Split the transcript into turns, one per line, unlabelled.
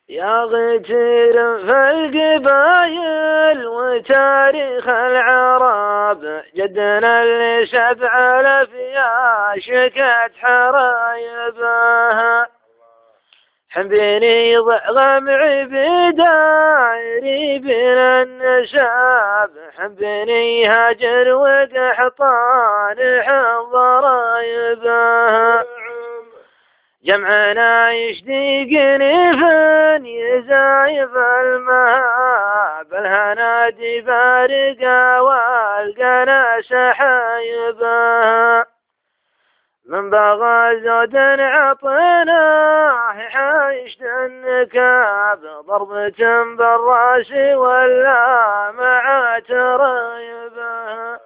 يا غتير في القبايل وتاريخ العرب، جدنا اللي 7000 يا شكت حرايبها. حبيني غمعي بدايري بين النساب، حبيني هاجر وقحطان حضرايبها. جمعنا يشتيقني فين يزايف المهاب، الهنادي فارقة والقنا سحايبها. من بغى زود عطيناه حايشت النكاب، ضربة بالراس ولا مع ترايبها.